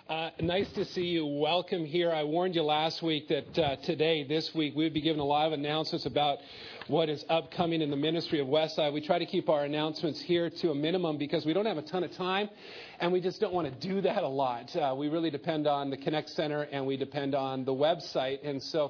Nice to see you. Welcome here. I warned you last week that this week, we would be giving a lot of announcements about what is upcoming in the ministry of Westside. We try to keep our announcements here to a minimum because we don't have a ton of time, and we just don't want to do that a lot. We really depend on the Connect Center, and we depend on the website, and so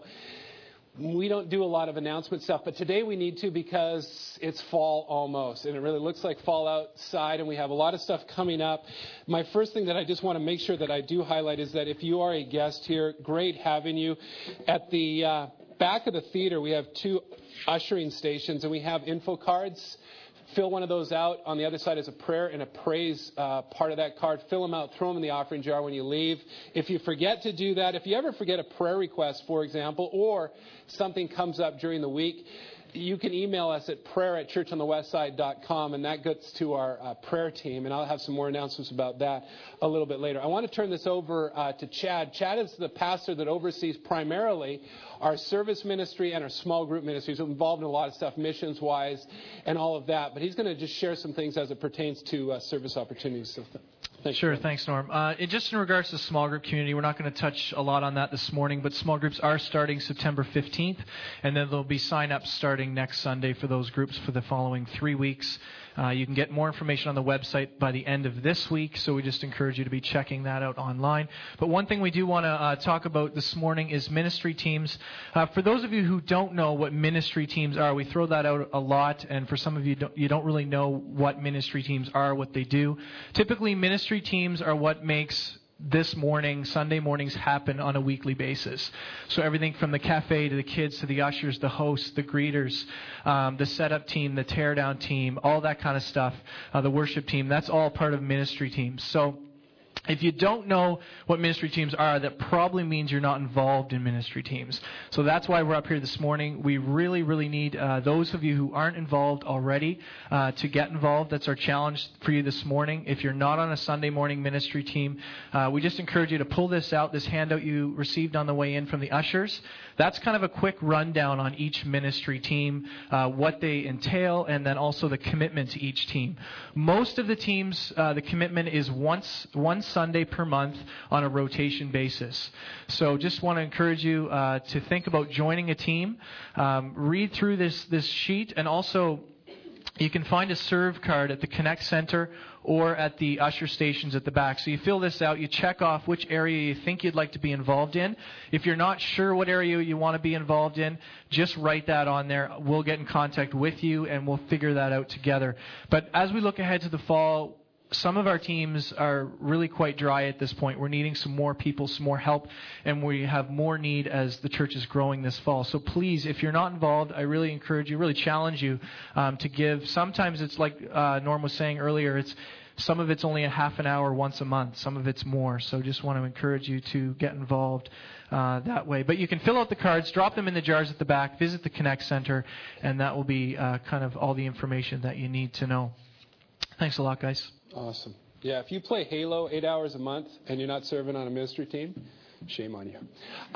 we don't do a lot of announcement stuff, but today we need to because it's fall almost, and it really looks like fall outside, and we have a lot of stuff coming up. My first thing that I just want to make sure that I do highlight is that if you are a guest here, great having you. At the back of the theater, we have 2 ushering stations, and we have info cards. Fill one of those out. On the other side is a prayer and a praise part of that card. Fill them out. Throw them in the offering jar when you leave. If you forget to do that, if you ever forget a prayer request, for example, or something comes up during the week, you can email us at prayer@churchonthewestside.com, and that gets to our prayer team, and I'll have some more announcements about that a little bit later. I want to turn this over to Chad. Chad is the pastor that oversees primarily our service ministry and our small group ministries. He's involved in a lot of stuff missions-wise and all of that, but he's going to just share some things as it pertains to service opportunities. So thanks. Sure, thanks, Norm. Just in regards to the small group community, we're not going to touch a lot on that this morning, but small groups are starting September 15th, and then there'll be sign-ups starting next Sunday for those groups for the following 3 weeks. You can get more information on the website by the end of this week, so we just encourage you to be checking that out online. But one thing we do want to talk about this morning is ministry teams. For those of you who don't know what ministry teams are, we throw that out a lot, and for some of you, you don't really know what ministry teams are, what they do. Typically, ministry teams are what makes this morning, Sunday mornings, happen on a weekly basis. So everything from the cafe to the kids to the ushers, the hosts, the greeters, the setup team, the teardown team, all that kind of stuff, the worship team, that's all part of ministry teams. So if you don't know what ministry teams are, that probably means you're not involved in ministry teams. So that's why we're up here this morning. We really, really need those of you who aren't involved already to get involved. That's our challenge for you this morning. If you're not on a Sunday morning ministry team, we just encourage you to pull this out, this handout you received on the way in from the ushers. That's kind of a quick rundown on each ministry team, what they entail, and then also the commitment to each team. Most of the teams, the commitment is one Sunday per month on a rotation basis. So just want to encourage you to think about joining a team. Read through this sheet, and also you can find a serve card at the Connect Center or at the usher stations at the back. So you fill this out, you check off which area you think you'd like to be involved in. If you're not sure what area you want to be involved in, just write that on there. We'll get in contact with you, and we'll figure that out together. But as we look ahead to the fall, some of our teams are really quite dry at this point. We're needing some more people, some more help, and we have more need as the church is growing this fall. So please, if you're not involved, I really encourage you, really challenge you to give. Sometimes it's like Norm was saying earlier, some of it's only a half an hour once a month. Some of it's more. So just want to encourage you to get involved that way. But you can fill out the cards, drop them in the jars at the back, visit the Connect Center, and that will be kind of all the information that you need to know. Thanks a lot, guys. Awesome. Yeah, if you play Halo 8 hours a month and you're not serving on a ministry team, shame on you.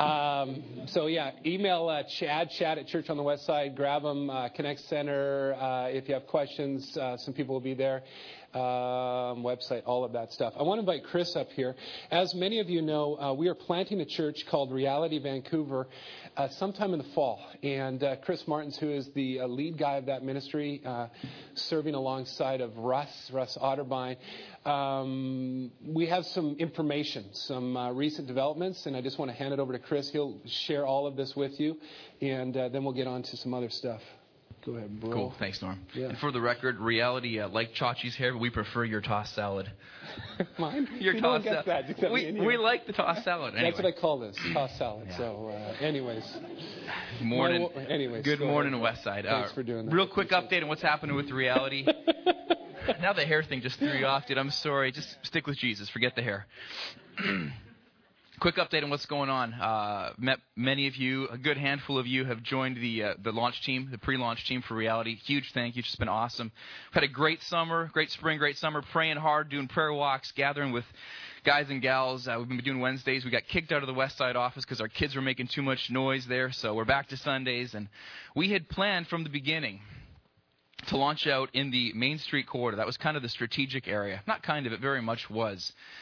So yeah, email Chad at Church on the West Side. Grab them, Connect Center. If you have questions, some people will be there. Website, all of that stuff. I want to invite Chris up here. As many of you know, we are planting a church called Reality Vancouver sometime in the fall. And Chris Martins, who is the lead guy of that ministry, serving alongside of Russ Otterbein, we have some information, some recent developments, and I just want to hand it over to Chris. He'll share all of this with you, and then we'll get on to some other stuff. Go ahead, bro. Cool. Thanks, Norm. Yeah. And for the record, Reality, like Chachi's hair, we prefer your tossed salad. Mine? Your you tossed don't get salad. that, We like the tossed salad. Anyway. That's what I call this, tossed salad. Yeah. So, anyways. Morning. Anyways. Good morning, Westside. Thanks for doing that. Real quick update on what's happening with Reality. Now the hair thing just threw you off, dude. I'm sorry. Just stick with Jesus. Forget the hair. Quick update on what's going on. Many of you, a good handful of you, have joined the launch team, the pre-launch team for Reality. Huge thank you. It's just been awesome. We've had a great summer, great spring, great summer, praying hard, doing prayer walks, gathering with guys and gals. We've been doing Wednesdays. We got kicked out of the Westside office because our kids were making too much noise there, so we're back to Sundays. And we had planned from the beginning to launch out in the Main Street corridor. That was kind of the strategic area. Not kind of, it very much was.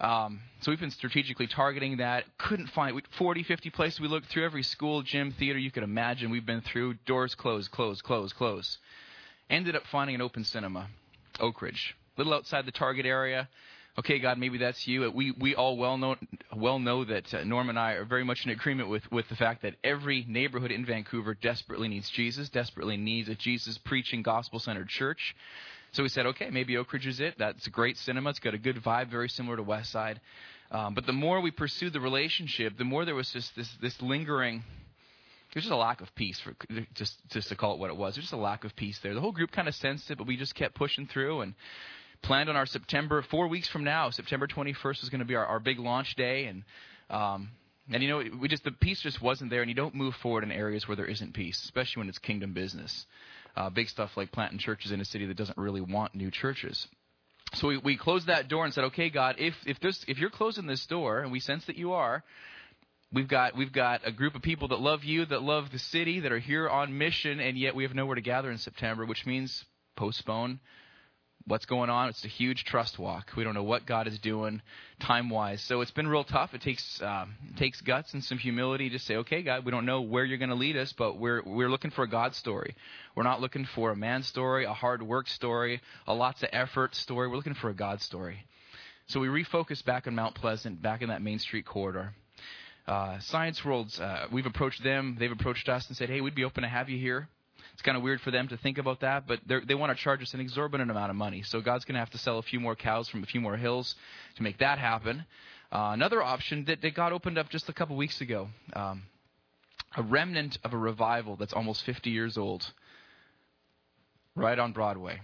So we've been strategically targeting that. Couldn't find 40, 50 places we looked through. Every school, gym, theater you could imagine we've been through. Doors closed, closed, closed, closed. Ended up finding an open cinema, Oak Ridge, a little outside the target area. Okay, God, maybe that's you. We all well know that Norm and I are very much in agreement with the fact that every neighborhood in Vancouver desperately needs Jesus, desperately needs a Jesus-preaching, gospel-centered church. So we said, okay, maybe Oak Ridge is it. That's a great cinema. It's got a good vibe, very similar to West Side. But the more we pursued the relationship, the more there was just this lingering. There's just a lack of peace, just to call it what it was. There's just a lack of peace there. The whole group kind of sensed it, but we just kept pushing through and planned on our 4 weeks from now, September 21st is going to be our big launch day. And you know, the peace just wasn't there, and you don't move forward in areas where there isn't peace, especially when it's kingdom business. Big stuff like planting churches in a city that doesn't really want new churches. So we closed that door and said, okay, God, if you're closing this door, and we sense that you are, we've got a group of people that love you, that love the city, that are here on mission, and yet we have nowhere to gather in September, which means postpone. What's going on? It's a huge trust walk. We don't know what God is doing time-wise. So it's been real tough. It takes guts and some humility to say, okay, God, we don't know where you're going to lead us, but we're looking for a God story. We're not looking for a man story, a hard work story, a lots of effort story. We're looking for a God story. So we refocused back on Mount Pleasant, back in that Main Street corridor. Science World's, we've approached them. They've approached us and said, hey, we'd be open to have you here. It's kind of weird for them to think about that, but they want to charge us an exorbitant amount of money. So God's going to have to sell a few more cows from a few more hills to make that happen. Another option that God opened up just a couple weeks ago, a remnant of a revival that's almost 50 years old, right on Broadway.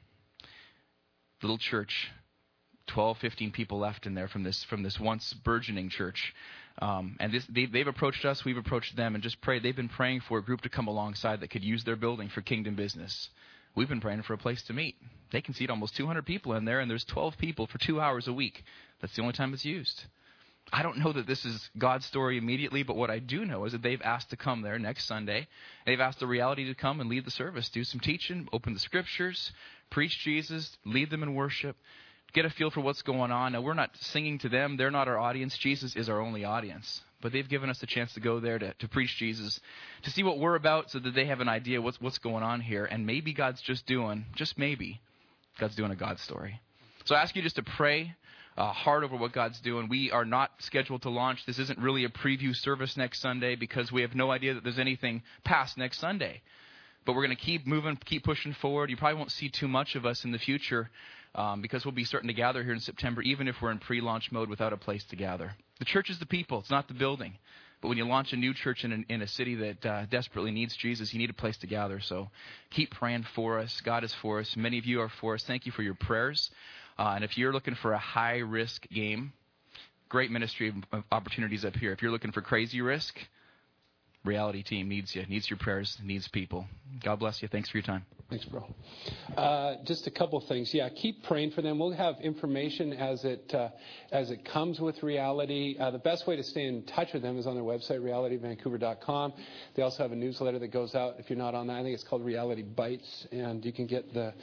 Little church, 12, 15 people left in there from this once burgeoning church. And they've approached us, we've approached them, and just prayed. They've been praying for a group to come alongside that could use their building for kingdom business. We've been praying for a place to meet. They can seat almost 200 people in there, and there's 12 people for 2 hours a week. That's the only time it's used. I don't know that this is God's story immediately, but what I do know is that they've asked to come there next Sunday. They've asked the Reality to come and lead the service, do some teaching, open the scriptures, preach Jesus, lead them in worship. Get a feel for what's going on. Now, we're not singing to them. They're not our audience. Jesus is our only audience. But they've given us a chance to go there to preach Jesus, to see what we're about so that they have an idea what's going on here. And maybe God's just maybe, God's doing a God story. So I ask you just to pray hard over what God's doing. We are not scheduled to launch. This isn't really a preview service next Sunday because we have no idea that there's anything past next Sunday. But we're going to keep moving, keep pushing forward. You probably won't see too much of us in the future. Because we'll be starting to gather here in September, even if we're in pre-launch mode without a place to gather. The church is the people. It's not the building. But when you launch a new church in a city that desperately needs Jesus, you need a place to gather. So keep praying for us. God is for us. Many of you are for us. Thank you for your prayers. And if you're looking for a high-risk game, great ministry of opportunities up here. If you're looking for crazy risk, Reality team needs you, needs your prayers, needs people. God bless you. Thanks for your time. Thanks, bro. Just a couple things. Yeah, keep praying for them. We'll have information as it comes with Reality. The best way to stay in touch with them is on their website, realityvancouver.com. They also have a newsletter that goes out. If you're not on that, I think it's called Reality Bites, and you can get the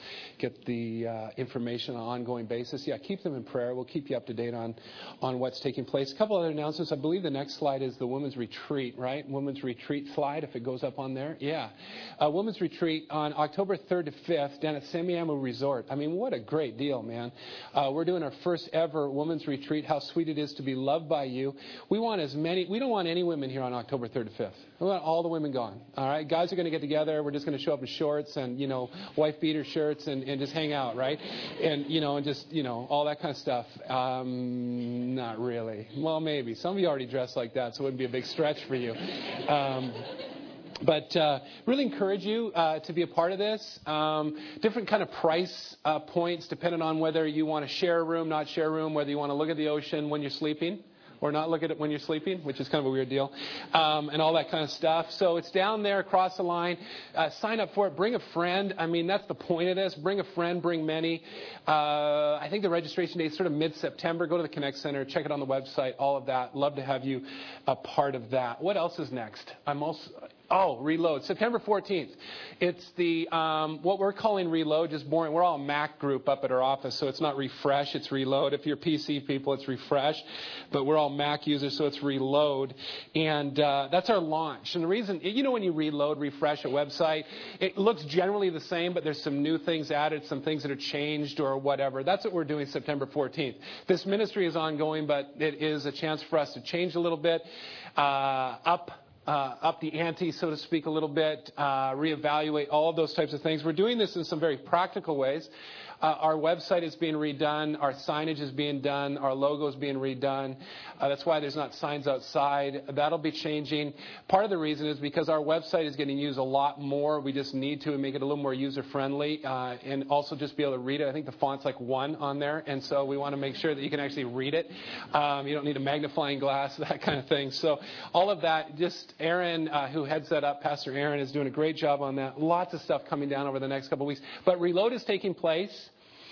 information on an ongoing basis. Yeah, keep them in prayer. We'll keep you up to date on what's taking place. A couple other announcements. I believe the next slide is the Women's Retreat, right? Women's Retreat slide, if it goes up on there. Yeah. Women's Retreat on October 3rd to 5th down at Semiahmoo Resort. I mean, what a great deal, man. We're doing our first ever Women's Retreat. How sweet it is to be loved by you. We don't want any women here on October 3rd to 5th. We want all the women gone. All right. Guys are going to get together. We're just going to show up in shorts and, wife beater shirts and just hang out, right? And, and just, all that kind of stuff. Not really. Well, maybe. Some of you already dress like that, so it wouldn't be a big stretch for you. But really encourage you to be a part of this. Different kind of price points depending on whether you want to share a room, not share a room, whether you want to look at the ocean when you're sleeping or not look at it when you're sleeping, which is kind of a weird deal, and all that kind of stuff. So it's down there across the line. Sign up for it. Bring a friend. I mean, that's the point of this. Bring a friend. Bring many. I think the registration date is sort of mid-September. Go to the Connect Center. Check it on the website. All of that. Love to have you a part of that. What else is next? Oh, Reload. September 14th. It's the what we're calling Reload, just boring. We're all a Mac group up at our office, so it's not Refresh, it's Reload. If you're PC people, it's Refresh. But we're all Mac users, so it's Reload. And that's our launch. And the reason, when you reload, refresh a website, it looks generally the same, but there's some new things added, some things that are changed or whatever. That's what we're doing September 14th. This ministry is ongoing, but it is a chance for us to change a little bit, up the ante, so to speak, a little bit, reevaluate all of those types of things. We're doing this in some very practical ways. Our website is being redone. Our signage is being done. Our logo is being redone. That's why there's not signs outside. That'll be changing. Part of the reason is because our website is getting used a lot more. We just need to make it a little more user-friendly and also just be able to read it. I think the font's like 1 on there, and so we want to make sure that you can actually read it. You don't need a magnifying glass, that kind of thing. So all of that, just Aaron, who heads that up, Pastor Aaron, is doing a great job on that. Lots of stuff coming down over the next couple of weeks. But Reload is taking place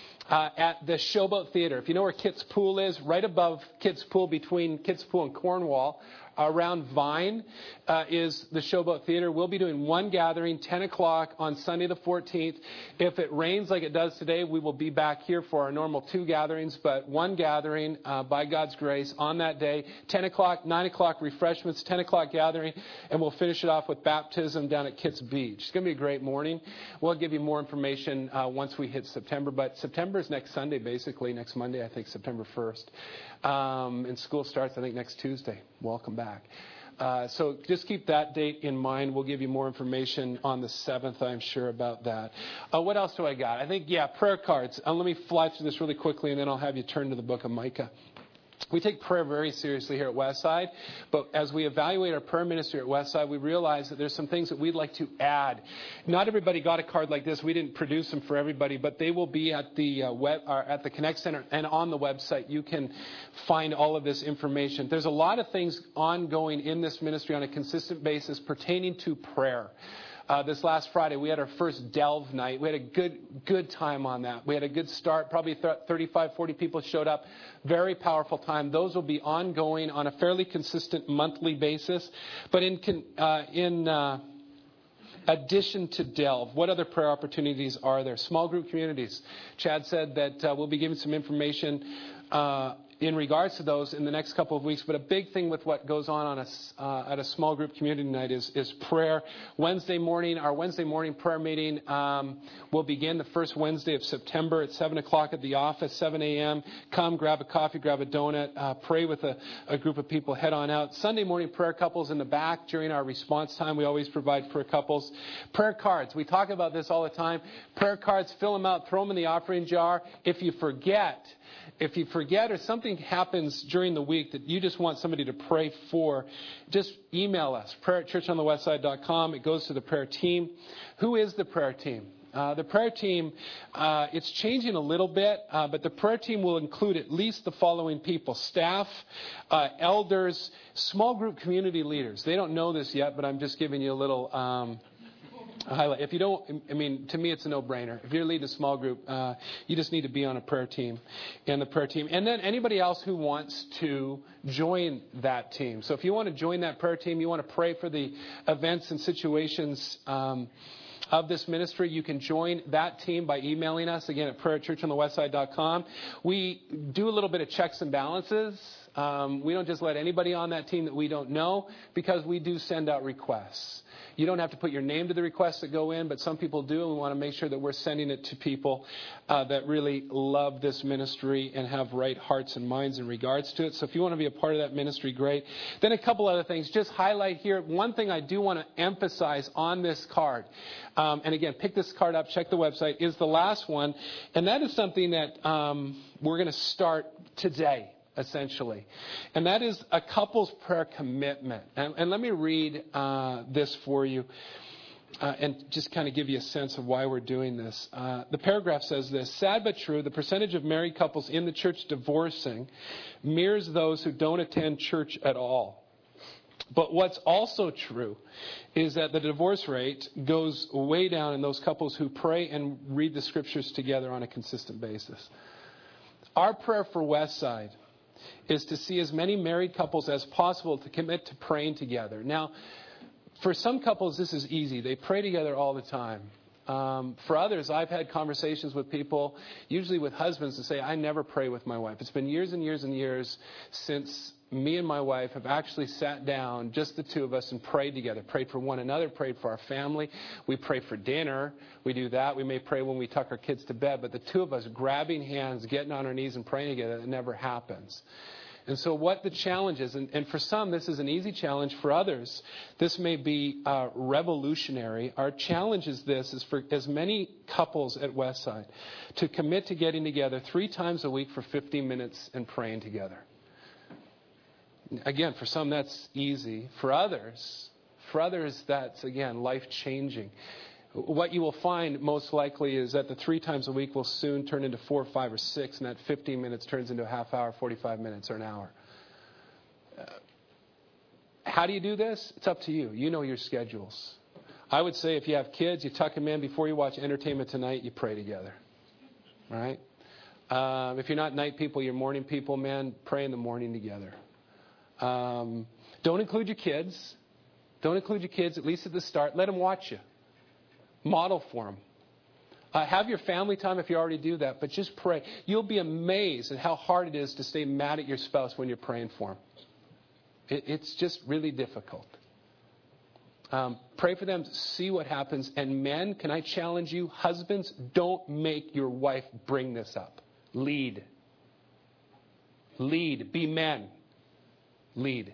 at the Showboat Theater. If you know where Kitts Pool is, right above Kitts Pool, between Kitts Pool and Cornwall, around Vine is the Showboat Theater. We'll be doing one gathering, 10 o'clock on Sunday the 14th. If it rains like it does today, we will be back here for our normal 2 gatherings, but one gathering by God's grace on that day, 10 o'clock, 9 o'clock refreshments, 10 o'clock gathering, and we'll finish it off with baptism down at Kitts Beach. It's going to be a great morning. We'll give you more information once we hit September, but September is next Sunday, basically, next Monday, I think, September 1st. And school starts, I think, next Tuesday. Welcome back. So just keep that date in mind. We'll give you more information on the 7th, I'm sure, about that. What else do I got? I think, prayer cards. Let me fly through this really quickly, and then I'll have you turn to the book of Micah. We take prayer very seriously here at Westside, but as we evaluate our prayer ministry at Westside, we realize that there's some things that we'd like to add. Not everybody got a card like this. We didn't produce them for everybody, but they will be at the at the Connect Center and on the website. You can find all of this information. There's a lot of things ongoing in this ministry on a consistent basis pertaining to prayer. This last Friday, we had our first Delve night. We had a good time on that. We had a good start. Probably 35, 40 people showed up. Very powerful time. Those will be ongoing on a fairly consistent monthly basis. But in addition to Delve, what other prayer opportunities are there? Small group communities. Chad said that we'll be giving some information in regards to those in the next couple of weeks. But a big thing with what goes on at a small group community night is prayer. Wednesday morning, our Wednesday morning prayer meeting will begin the first Wednesday of September at 7 o'clock at the office, 7 a.m. Come, grab a coffee, grab a donut, pray with a group of people, head on out. Sunday morning prayer couples in the back during our response time. We always provide prayer couples. Prayer cards. We talk about this all the time. Prayer cards, fill them out, throw them in the offering jar. If you forget or something happens during the week that you just want somebody to pray for, just email us, prayer@churchonthewestside.com. It goes to the prayer team. Who is the prayer team? The prayer team, it's changing a little bit, but the prayer team will include at least the following people: staff, elders, small group community leaders. They don't know this yet, but I'm just giving you a little highlight. If you don't, to me, it's a no-brainer. If you're leading a small group, you just need to be on a prayer team, and the prayer team. And then anybody else who wants to join that team. So if you want to join that prayer team, you want to pray for the events and situations of this ministry, you can join that team by emailing us, again, at prayer@churchonthewestside.com. We do a little bit of checks and balances. We don't just let anybody on that team that we don't know, because we do send out requests. You don't have to put your name to the requests that go in, but some people do, and we want to make sure that we're sending it to people that really love this ministry and have right hearts and minds in regards to it. So if you want to be a part of that ministry, great. Then a couple other things. Just highlight here. One thing I do want to emphasize on this card, and again, pick this card up, check the website, is the last one. And that is something that we're going to start today, essentially. And that is a couple's prayer commitment. And let me read this for you and just kind of give you a sense of why we're doing this. The paragraph says this: sad but true, the percentage of married couples in the church divorcing mirrors those who don't attend church at all. But what's also true is that the divorce rate goes way down in those couples who pray and read the scriptures together on a consistent basis. Our prayer for Westside is to see as many married couples as possible to commit to praying together. Now, For some couples, this is easy. They pray together all the time. For others, I've had conversations with people, usually with husbands, to say, I never pray with my wife. It's been years and years and years since me and my wife have actually sat down, just the two of us, and prayed together. Prayed for one another, prayed for our family. We pray for dinner. We do that. We may pray when we tuck our kids to bed. But the two of us grabbing hands, getting on our knees and praying together, it never happens. And so what the challenge is, and for some this is an easy challenge, for others this may be revolutionary. Our challenge is for as many couples at Westside to commit to getting together 3 times a week for 15 minutes and praying together. Again, for some that's easy. For others that's, again, life-changing. What you will find most likely is that the 3 times a week will soon turn into 4, 5, or 6, and that 15 minutes turns into a half hour, 45 minutes, or an hour. How do you do this? It's up to you. You know your schedules. I would say if you have kids, you tuck them in before you watch Entertainment Tonight, you pray together. All right? If you're not night people, you're morning people, man, pray in the morning together. Don't include your kids. Don't include your kids, at least at the start. Let them watch you. Model for them. Have your family time if you already do that, but just pray. You'll be amazed at how hard it is to stay mad at your spouse when you're praying for them. It's just really difficult. Pray for them, see what happens. And men, can I challenge you? Husbands, don't make your wife bring this up. Lead. Be men. Lead.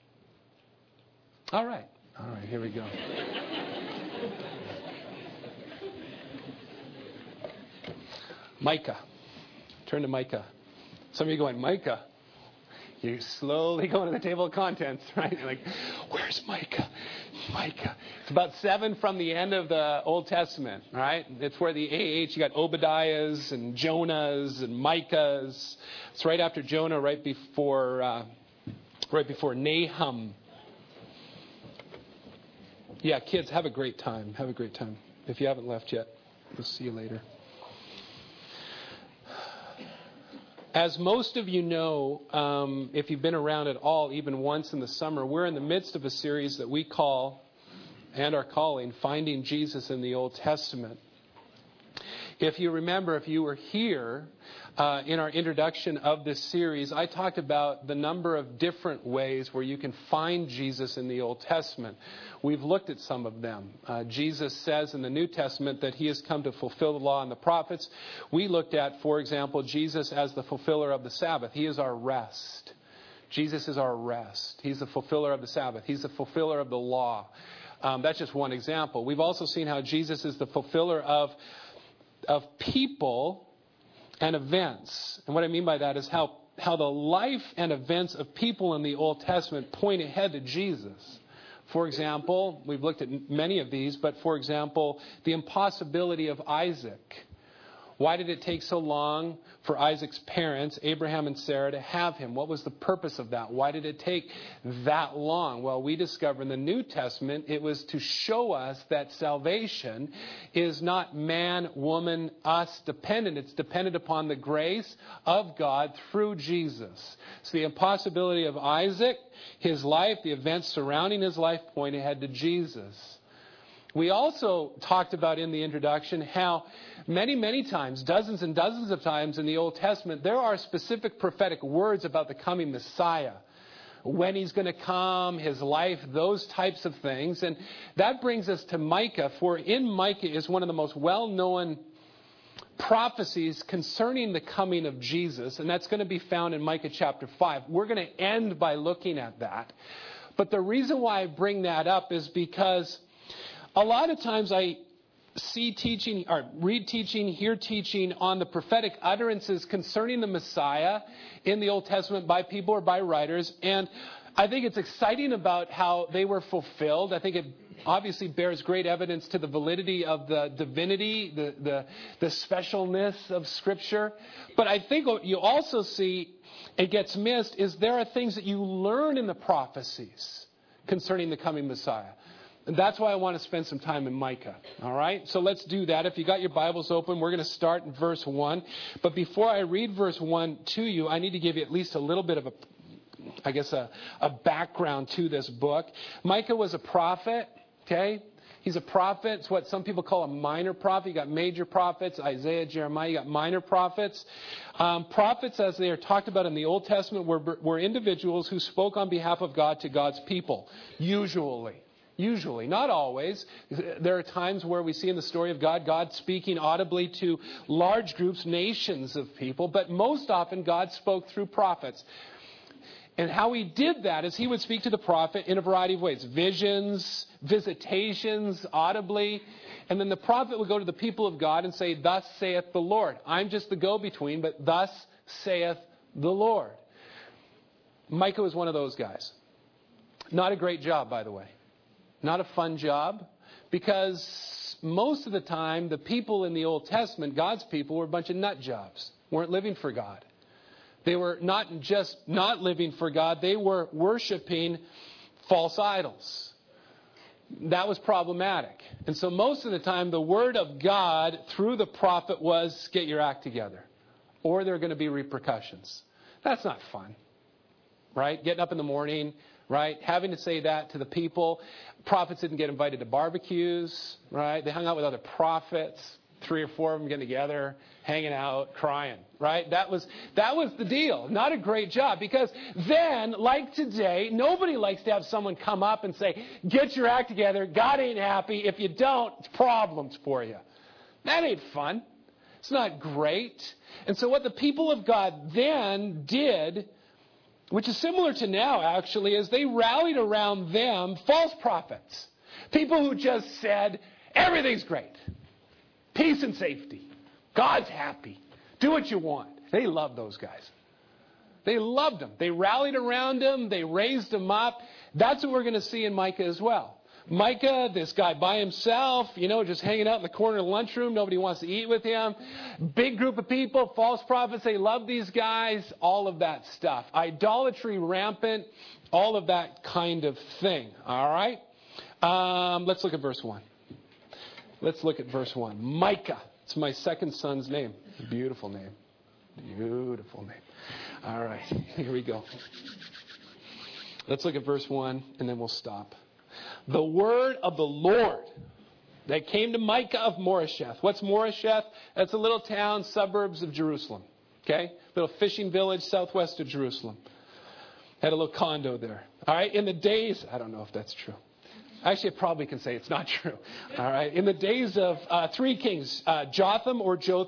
All right, here we go. Micah. Turn to Micah. Some of you are going, Micah? You're slowly going to the table of contents, right? You're like, where's Micah? Micah. It's about 7 from the end of the Old Testament, right? It's where the AH, you got Obadiahs and Jonahs and Micahs. It's right after Jonah, right before Nahum. Yeah, kids, have a great time. Have a great time. If you haven't left yet, we'll see you later. As most of you know, if you've been around at all, even once in the summer, we're in the midst of a series that we call, and are calling, Finding Jesus in the Old Testament. If you remember, if you were here in our introduction of this series, I talked about the number of different ways where you can find Jesus in the Old Testament. We've looked at some of them. Jesus says in the New Testament that he has come to fulfill the law and the prophets. We looked at, for example, Jesus as the fulfiller of the Sabbath. He is our rest. Jesus is our rest. He's the fulfiller of the Sabbath. He's the fulfiller of the law. That's just one example. We've also seen how Jesus is the fulfiller of people and events. And what I mean by that is how the life and events of people in the Old Testament point ahead to Jesus. For example, we've looked at many of these, but for example, the impossibility of Isaac. Why did it take so long for Isaac's parents, Abraham and Sarah, to have him? What was the purpose of that? Why did it take that long? Well, we discover in the New Testament it was to show us that salvation is not man, woman, us dependent. It's dependent upon the grace of God through Jesus. So the impossibility of Isaac, his life, the events surrounding his life point ahead to Jesus. We also talked about in the introduction how many times, dozens and dozens of times in the Old Testament, there are specific prophetic words about the coming Messiah. When he's going to come, his life, those types of things. And that brings us to Micah, for in Micah is one of the most well-known prophecies concerning the coming of Jesus. And that's going to be found in Micah chapter 5. We're going to end by looking at that. But the reason why I bring that up is because a lot of times I see teaching, or read teaching, hear teaching on the prophetic utterances concerning the Messiah in the Old Testament by people or by writers. And I think it's exciting about how they were fulfilled. I think it obviously bears great evidence to the validity of the divinity, the specialness of Scripture. But I think what you also see, it gets missed, is there are things that you learn in the prophecies concerning the coming Messiah. And that's why I want to spend some time in Micah. All right? So let's do that. If you got your Bibles open, we're going to start in verse 1. But before I read verse 1 to you, I need to give you at least a little bit of a background to this book. Micah was a prophet. Okay? He's a prophet. It's what some people call a minor prophet. You got major prophets, Isaiah, Jeremiah. You got minor prophets. Prophets, as they are talked about in the Old Testament, were individuals who spoke on behalf of God to God's people. Usually, not always. There are times where we see in the story of God speaking audibly to large groups, nations of people. But most often, God spoke through prophets. And how he did that is he would speak to the prophet in a variety of ways. Visions, visitations, audibly. And then the prophet would go to the people of God and say, thus saith the Lord. I'm just the go-between, but thus saith the Lord. Micah was one of those guys. Not a great job, by the way. Not a fun job. Because most of the time, the people in the Old Testament, God's people, were a bunch of nut jobs. Weren't living for God. They were not just not living for God, they were worshiping false idols. That was problematic. And so most of the time, the word of God through the prophet was, get your act together, or there are going to be repercussions. That's not fun, right? Getting up in the morning, right? Having to say that to the people. Prophets didn't get invited to barbecues, right? They hung out with other prophets. 3 or 4 of them getting together, hanging out, crying, right? That was the deal. Not a great job, because then, like today, nobody likes to have someone come up and say, get your act together, God ain't happy. If you don't, it's problems for you. That ain't fun. It's not great. And so what the people of God then did, which is similar to now actually, is they rallied around them false prophets. People who just said, everything's great. Peace and safety. God's happy. Do what you want. They loved those guys. They loved them. They rallied around them. They raised them up. That's what we're going to see in Micah as well. Micah, this guy by himself, just hanging out in the corner of the lunchroom. Nobody wants to eat with him. Big group of people, false prophets. They love these guys. All of that stuff. Idolatry rampant. All of that kind of thing. All right? Let's look at verse 1. Let's look at verse 1. Micah. It's my second son's name. Beautiful name. Beautiful name. All right. Here we go. Let's look at verse 1 and then we'll stop. The word of the Lord that came to Micah of Moresheth. What's Moresheth? That's a little town, suburbs of Jerusalem. Okay? Little fishing village southwest of Jerusalem. Had a little condo there. All right? In the days, I don't know if that's true. Actually, I probably can say it's not true. All right. In the days of 3 kings, Jotham,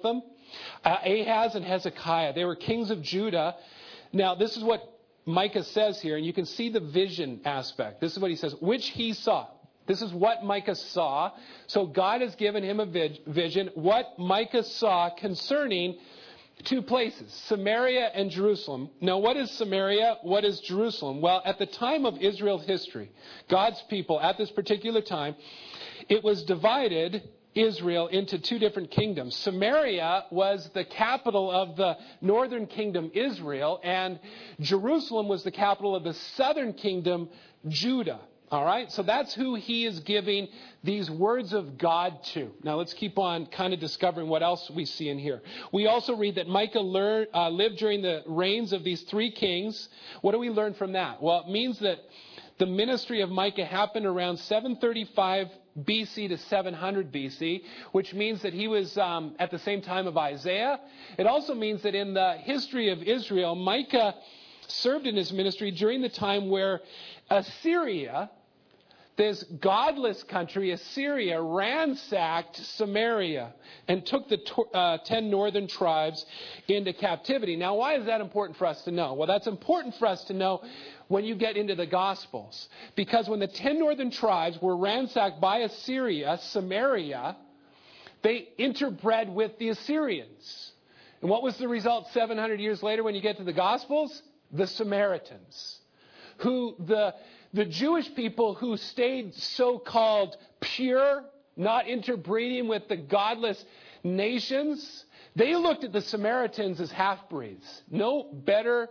Ahaz, and Hezekiah, they were kings of Judah. Now, this is what Micah says here, and you can see the vision aspect. This is what he says, which he saw. This is what Micah saw. So God has given him a vision. What Micah saw concerning 2 places, Samaria and Jerusalem. Now, what is Samaria? What is Jerusalem? Well, at the time of Israel's history, God's people at this particular time, it was divided, Israel, into 2 different kingdoms. Samaria was the capital of the northern kingdom, Israel, and Jerusalem was the capital of the southern kingdom, Judah. All right, so that's who he is giving these words of God to. Now let's keep on kind of discovering what else we see in here. We also read that Micah lived during the reigns of these 3 kings. What do we learn from that? Well, it means that the ministry of Micah happened around 735 BC to 700 BC, which means that he was at the same time of Isaiah. It also means that in the history of Israel, Micah served in his ministry during the time where Assyria, this godless country, Assyria, ransacked Samaria and took the 10 northern tribes into captivity. Now, why is that important for us to know? Well, that's important for us to know when you get into the Gospels. Because when the 10 northern tribes were ransacked by Assyria, Samaria, they interbred with the Assyrians. And what was the result 700 years later when you get to the Gospels? The Samaritans, who the Jewish people who stayed so-called pure, not interbreeding with the godless nations, they looked at the Samaritans as half-breeds. No better,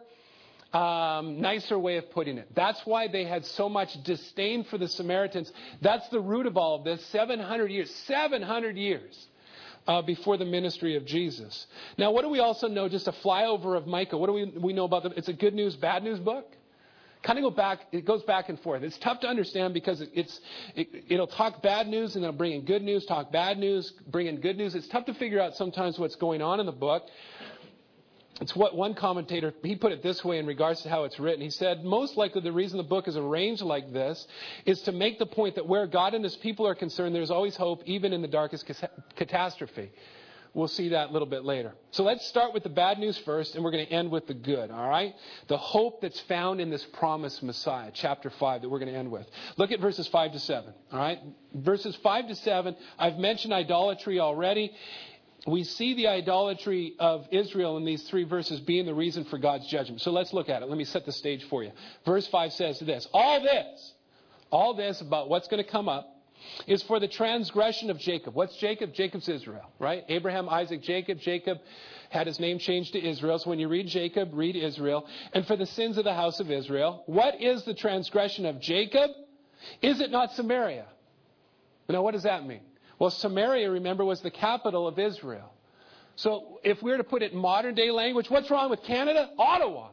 nicer way of putting it. That's why they had so much disdain for the Samaritans. That's the root of all of this. 700 years before the ministry of Jesus. Now, what do we also know? Just a flyover of Micah. What do we know about them? It's a good news, bad news book. Kind of it goes back and forth. It's tough to understand because it'll talk bad news and then it'll bring in good news, talk bad news, bring in good news. It's tough to figure out sometimes what's going on in the book. It's what one commentator, he put it this way in regards to how it's written. He said, most likely the reason the book is arranged like this is to make the point that where God and his people are concerned, there's always hope, even in the darkest catastrophe. We'll see that a little bit later. So let's start with the bad news first, and we're going to end with the good, all right? The hope that's found in this promised Messiah, chapter 5, that we're going to end with. Look at verses 5 to 7, all right? Verses 5 to 7, I've mentioned idolatry already. We see the idolatry of Israel in these 3 verses being the reason for God's judgment. So let's look at it. Let me set the stage for you. Verse 5 says this, all this about what's going to come up, is for the transgression of Jacob. What's Jacob? Jacob's Israel, right? Abraham, Isaac, Jacob. Jacob had his name changed to Israel. So when you read Jacob, read Israel. And for the sins of the house of Israel. What is the transgression of Jacob? Is it not Samaria? Now, what does that mean? Well, Samaria, remember, was the capital of Israel. So if we were to put it in modern day language, what's wrong with Canada? Ottawa.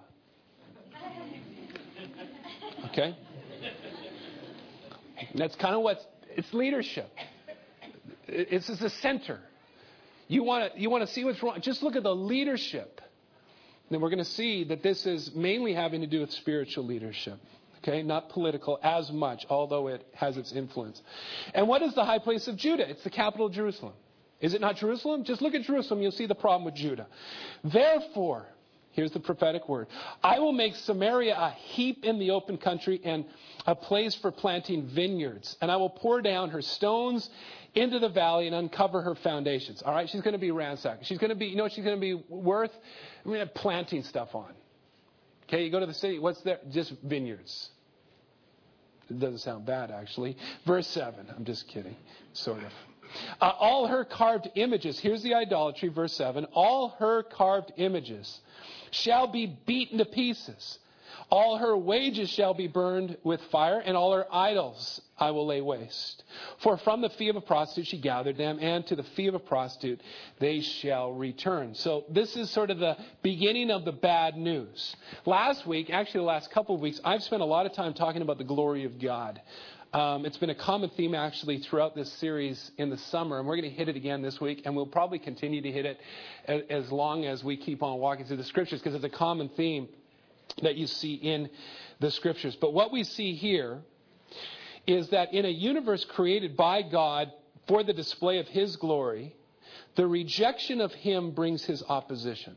Okay? And that's kind of it's leadership. It's the center. You want to see what's wrong? Just look at the leadership. And then we're going to see that this is mainly having to do with spiritual leadership. Okay, not political as much, although it has its influence. And what is the high place of Judah? It's the capital of Jerusalem. Is it not Jerusalem? Just look at Jerusalem. You'll see the problem with Judah. Therefore, here's the prophetic word. I will make Samaria a heap in the open country and a place for planting vineyards. And I will pour down her stones into the valley and uncover her foundations. All right, she's going to be ransacked. She's going to be, you know what she's going to be worth? We're going to have planting stuff on. Okay, you go to the city. What's there? Just vineyards. It doesn't sound bad, actually. Verse 7. I'm just kidding. Sort of. All her carved images. Here's the idolatry, verse 7. All her carved images shall be beaten to pieces. All her wages shall be burned with fire, and all her idols I will lay waste. For from the fee of a prostitute she gathered them, and to the fee of a prostitute they shall return. So this is sort of the beginning of the bad news. Last week, actually the last couple of weeks, I've spent a lot of time talking about the glory of God. It's been a common theme actually throughout this series in the summer, and we're going to hit it again this week, and we'll probably continue to hit it as long as we keep on walking through the scriptures, because it's a common theme that you see in the scriptures. But what we see here is that in a universe created by God for the display of his glory, the rejection of him brings his opposition.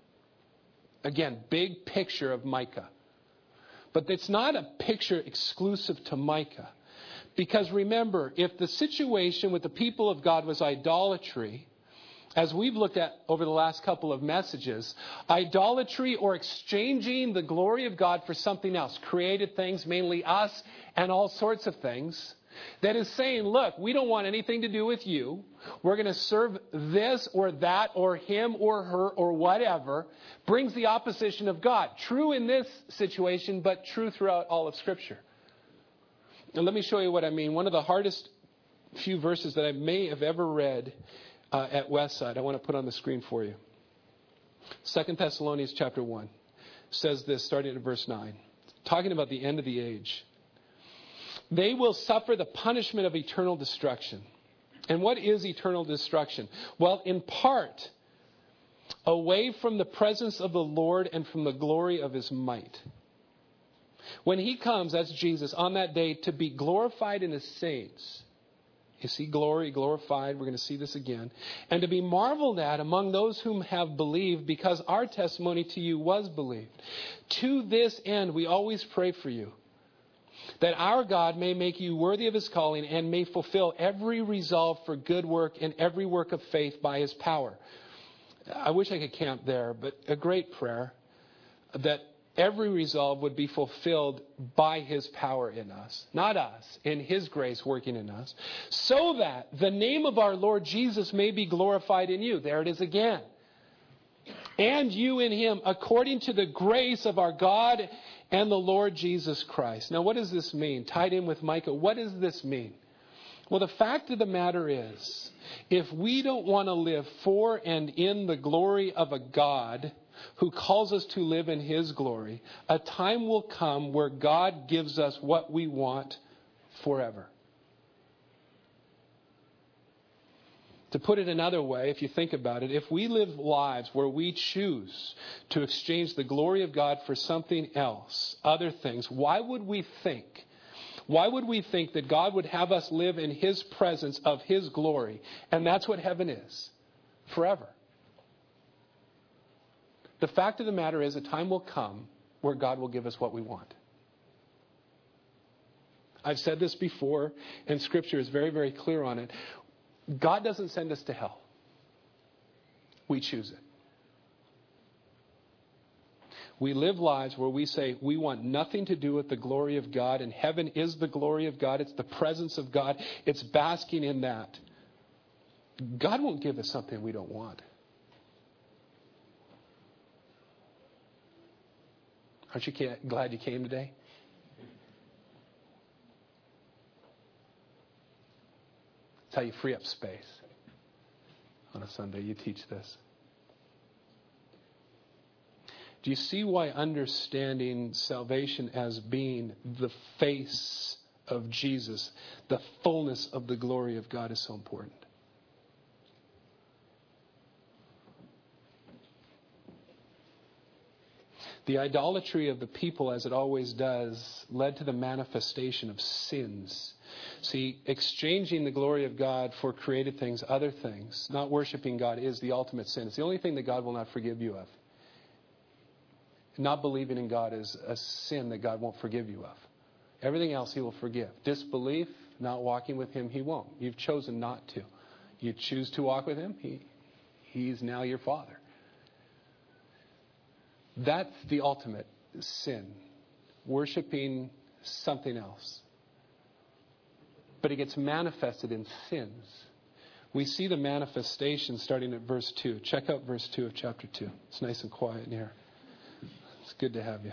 Again, big picture of Micah. But it's not a picture exclusive to Micah. Because remember, if the situation with the people of God was idolatry, as we've looked at over the last couple of messages, idolatry or exchanging the glory of God for something else, created things, mainly us and all sorts of things, that is saying, look, we don't want anything to do with you. We're going to serve this or that or him or her or whatever, brings the opposition of God. True in this situation, but true throughout all of Scripture. And let me show you what I mean. One of the hardest few verses that I may have ever read at Westside, I want to put on the screen for you. 2 Thessalonians chapter 1 says this, starting at verse 9, talking about the end of the age. They will suffer the punishment of eternal destruction. And what is eternal destruction? Well, in part, away from the presence of the Lord and from the glory of his might. When he comes, that's Jesus, on that day to be glorified in his saints. You see glory, glorified. We're going to see this again. And to be marveled at among those whom have believed, because our testimony to you was believed. To this end, we always pray for you, that our God may make you worthy of his calling and may fulfill every resolve for good work and every work of faith by his power. I wish I could camp there, but a great prayer that every resolve would be fulfilled by his power in us, not us, in his grace working in us, so that the name of our Lord Jesus may be glorified in you. There it is again. And you in him, according to the grace of our God and the Lord Jesus Christ. Now, what does this mean? Tied in with Micah, what does this mean? Well, the fact of the matter is, if we don't want to live for and in the glory of a God who calls us to live in His glory, a time will come where God gives us what we want forever. To put it another way, if you think about it, if we live lives where we choose to exchange the glory of God for something else, other things, why would we think that God would have us live in His presence of His glory? And that's what heaven is, forever. The fact of the matter is, a time will come where God will give us what we want. I've said this before, and Scripture is very, very clear on it. God doesn't send us to hell. We choose it. We live lives where we say we want nothing to do with the glory of God, and heaven is the glory of God. It's the presence of God. It's basking in that. God won't give us something we don't want. Aren't you glad you came today? It's how you free up space. On a Sunday, you teach this. Do you see why understanding salvation as being the face of Jesus, the fullness of the glory of God, is so important? The idolatry of the people, as it always does, led to the manifestation of sins. See, exchanging the glory of God for created things, other things, not worshiping God, is the ultimate sin. It's the only thing that God will not forgive you of. Not believing in God is a sin that God won't forgive you of. Everything else He will forgive. Disbelief, not walking with Him, He won't. You've chosen not to. You choose to walk with Him, He's now your Father. That's the ultimate sin. Worshiping something else. But it gets manifested in sins. We see the manifestation starting at verse 2. Check out verse 2 of chapter 2. It's nice and quiet in here. It's good to have you.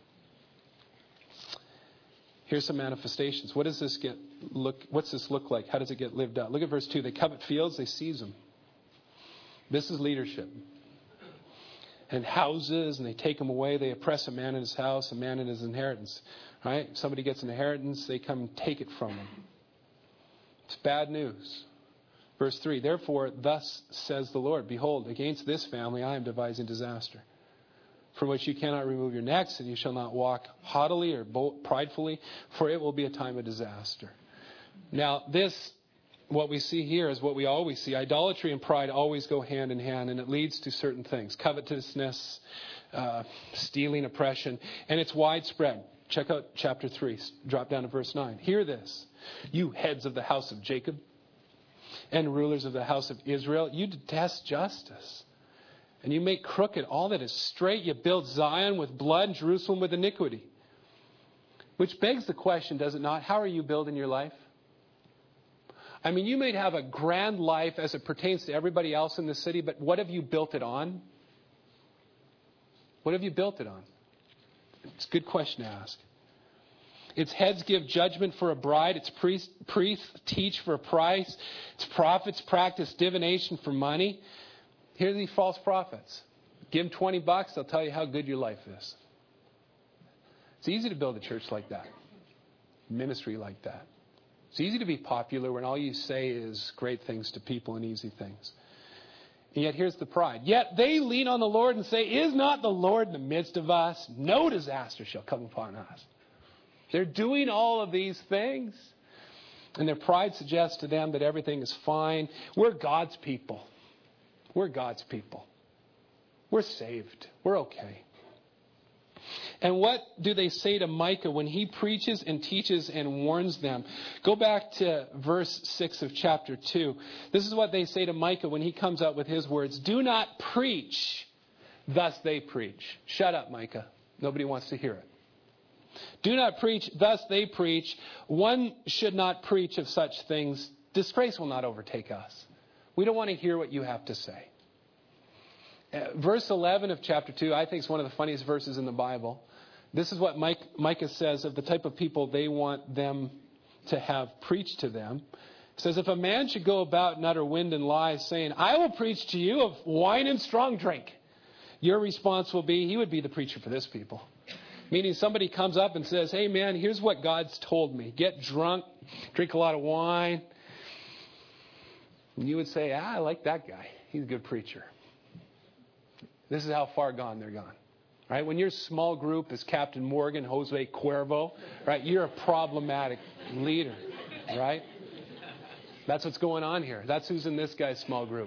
Here's some manifestations. What's this look like? How does it get lived out? Look at verse 2. They covet fields, they seize them. This is leadership. And houses, and they take them away. They oppress a man in his house, a man in his inheritance. Right? Somebody gets an inheritance, they come and take it from him. It's bad news. Verse 3, therefore, thus says the Lord, behold, against this family I am devising disaster, from which you cannot remove your necks, and you shall not walk haughtily or pridefully, for it will be a time of disaster. Now, what we see here is what we always see. Idolatry and pride always go hand in hand, and it leads to certain things. Covetousness, stealing, oppression, and it's widespread. Check out chapter 3. Drop down to verse 9. Hear this. You heads of the house of Jacob and rulers of the house of Israel, you detest justice, and you make crooked all that is straight. You build Zion with blood and Jerusalem with iniquity. Which begs the question, does it not? How are you building your life? I mean, you may have a grand life as it pertains to everybody else in the city, but what have you built it on? What have you built it on? It's a good question to ask. Its heads give judgment for a bride. Its priests teach for a price. Its prophets practice divination for money. Here are these false prophets. Give them $20, they'll tell you how good your life is. It's easy to build a church like that. Ministry like that. It's easy to be popular when all you say is great things to people and easy things. And yet here's the pride. Yet they lean on the Lord and say, is not the Lord in the midst of us? No disaster shall come upon us. They're doing all of these things. And their pride suggests to them that everything is fine. We're God's people. We're God's people. We're saved. We're okay. And what do they say to Micah when he preaches and teaches and warns them? Go back to verse 6 of chapter 2. This is what they say to Micah when he comes out with his words. Do not preach, thus they preach. Shut up, Micah. Nobody wants to hear it. Do not preach, thus they preach. One should not preach of such things. Disgrace will not overtake us. We don't want to hear what you have to say. Verse 11 of chapter 2, I think is one of the funniest verses in the Bible. This is what Micah says of the type of people they want them to have preached to them. It says, if a man should go about and utter wind and lies, saying, I will preach to you of wine and strong drink, Your response will be, he would be the preacher for this people. Meaning somebody comes up and says, hey man, here's what God's told me. Get drunk, drink a lot of wine. And you would say, I like that guy. He's a good preacher. This is how far gone they're gone. Right? When your small group is Captain Morgan, Jose Cuervo, right? You're a problematic leader. Right? That's what's going on here. That's who's in this guy's small group.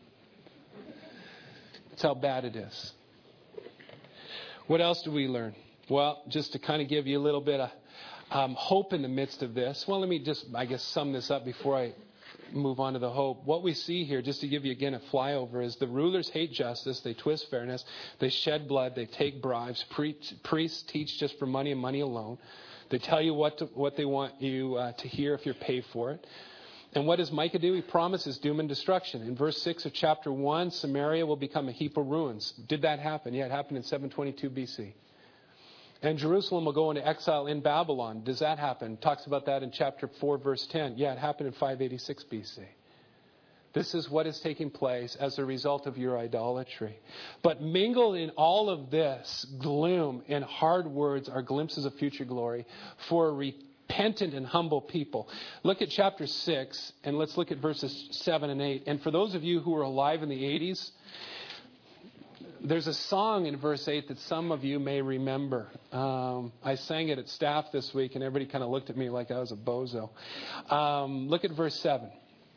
That's how bad it is. What else do we learn? Well, just to kind of give you a little bit of hope in the midst of this. Well, let me just, sum this up before I move on to the hope. What we see here, just to give you again a flyover, is the rulers hate justice, they twist fairness, they shed blood, they take bribes. Priests teach just for money and money alone. They tell you what they want you to hear if you're paid for it. And what does Micah do? He promises doom and destruction. In verse 6 of chapter 1, Samaria will become a heap of ruins. Did that happen? Yeah, it happened in 722 BC. And Jerusalem will go into exile in Babylon. Does that happen? Talks about that in chapter 4, verse 10. Yeah, it happened in 586 BC. This is what is taking place as a result of your idolatry. But mingled in all of this gloom and hard words are glimpses of future glory for a repentant and humble people. Look at chapter 6 and let's look at verses 7 and 8. And for those of you who were alive in the 80s, there's a song in verse 8 that some of you may remember. I sang it at staff this week and everybody kind of looked at me like I was a bozo. Look at verse 7.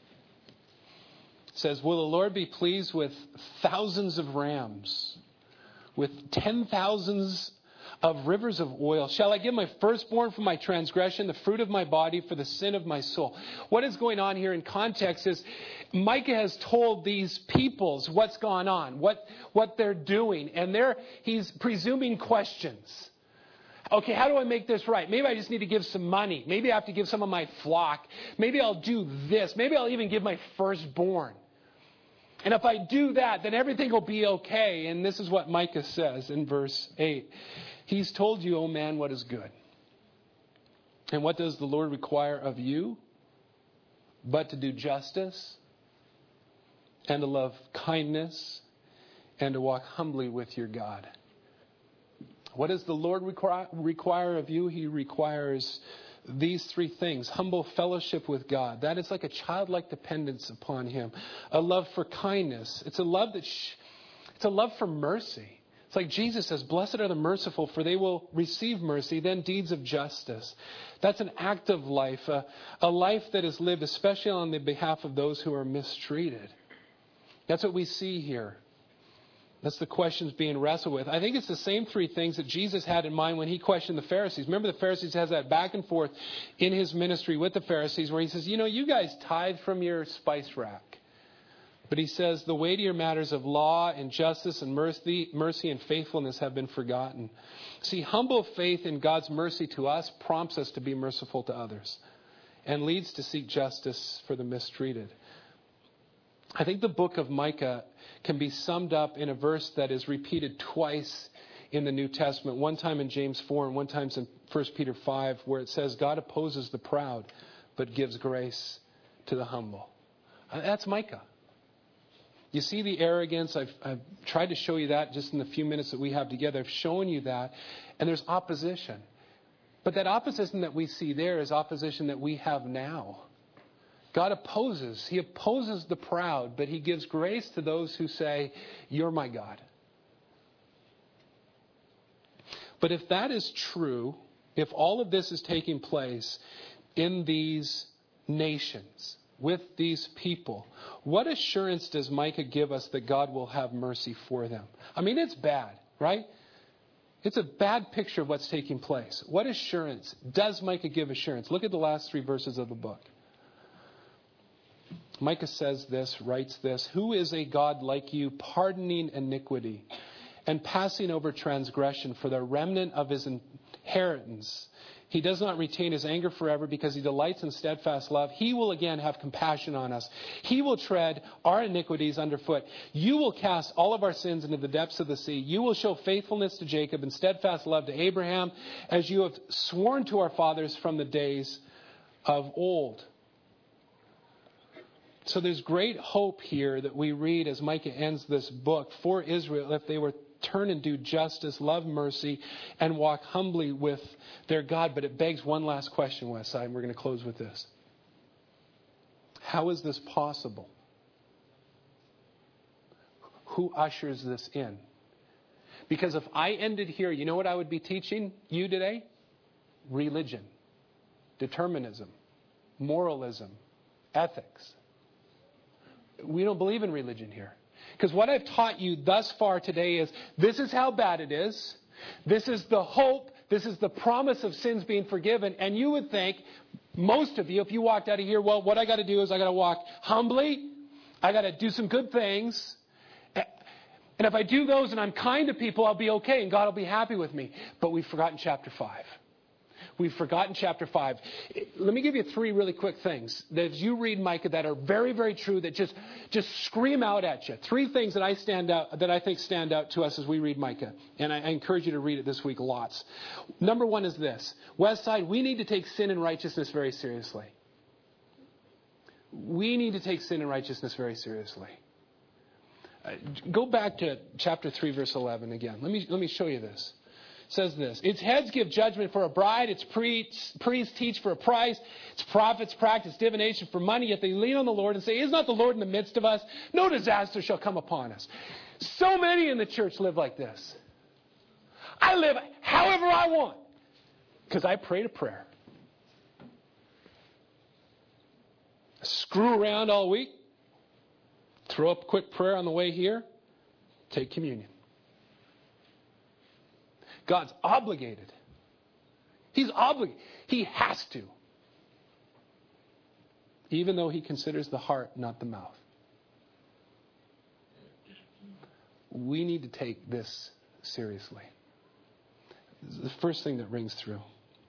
It says, will the Lord be pleased with thousands of rams, with 10,000s of rivers of oil? Shall I give my firstborn for my transgression, the fruit of my body for the sin of my soul? What is going on here in context is Micah has told these peoples what's gone on, what they're doing, and he's presuming questions. Okay, how do I make this right? Maybe I just need to give some money. Maybe I have to give some of my flock. Maybe I'll do this. Maybe I'll even give my firstborn. And if I do that, then everything will be okay. And this is what Micah says in verse 8. He's told you, O man, what is good. And what does the Lord require of you? But to do justice and to love kindness and to walk humbly with your God. What does the Lord require of you? He requires these three things. Humble fellowship with God. That is like a childlike dependence upon Him. A love for kindness. It's a love it's a love for mercy. It's like Jesus says, blessed are the merciful, for they will receive mercy. Then deeds of justice. That's an active life, a life that is lived especially on the behalf of those who are mistreated. That's what we see here. That's the questions being wrestled with. I think it's the same three things that Jesus had in mind when He questioned the Pharisees. Remember, the Pharisees has that back and forth in His ministry with the Pharisees where He says, you guys tithe from your spice rack. But He says the weightier matters of law and justice and mercy and faithfulness have been forgotten. See, humble faith in God's mercy to us prompts us to be merciful to others and leads to seek justice for the mistreated. I think the book of Micah can be summed up in a verse that is repeated twice in the New Testament. One time in James 4 and one time in 1 Peter 5, where it says, God opposes the proud, but gives grace to the humble. That's Micah. You see the arrogance. I've tried to show you that just in the few minutes that we have together. I've shown you that. And there's opposition. But that opposition that we see there is opposition that we have now. God opposes. He opposes the proud, but He gives grace to those who say, you're my God. But if that is true, if all of this is taking place in these nations, with these people, what assurance does Micah give us that God will have mercy for them? I mean, it's bad, right? It's a bad picture of what's taking place. What assurance does Micah give assurance? Look at the last three verses of the book. Micah says this, writes this, who is a God like you, pardoning iniquity and passing over transgression for the remnant of His inheritance? He does not retain His anger forever because He delights in steadfast love. He will again have compassion on us. He will tread our iniquities underfoot. You will cast all of our sins into the depths of the sea. You will show faithfulness to Jacob and steadfast love to Abraham, as you have sworn to our fathers from the days of old. So there's great hope here that we read as Micah ends this book for Israel if they were turn and do justice, love mercy, and walk humbly with their God. But it begs one last question, Westside, and we're going to close with this. How is this possible? Who ushers this in? Because if I ended here, you know what I would be teaching you today? Religion, determinism, moralism, ethics. We don't believe in religion here. Because what I've taught you thus far today is this is how bad it is. This is the hope. This is the promise of sins being forgiven. And you would think, most of you, if you walked out of here, well, what I got to do is I got to walk humbly. I got to do some good things. And if I do those and I'm kind to people, I'll be okay and God will be happy with me. But we've forgotten chapter 5. We've forgotten chapter 5. Let me give you 3 really quick things that as you read Micah that are very, very true that just scream out at you. 3 things that I think stand out to us as we read Micah. And I encourage you to read it this week lots. Number 1 is this. Westside, we need to take sin and righteousness very seriously. We need to take sin and righteousness very seriously. Go back to chapter 3, verse 11 again. Let me show you this. It says this. Its heads give judgment for a bride. Its priests teach for a price. Its prophets practice divination for money. Yet they lean on the Lord and say, is not the Lord in the midst of us? No disaster shall come upon us. So many in the church live like this. I live however I want because I prayed a prayer. Screw around all week. Throw up a quick prayer on the way here. Take communion. God's obligated. He's obligated. He has to. Even though he considers the heart, not the mouth. We need to take this seriously. This is the first thing that rings through.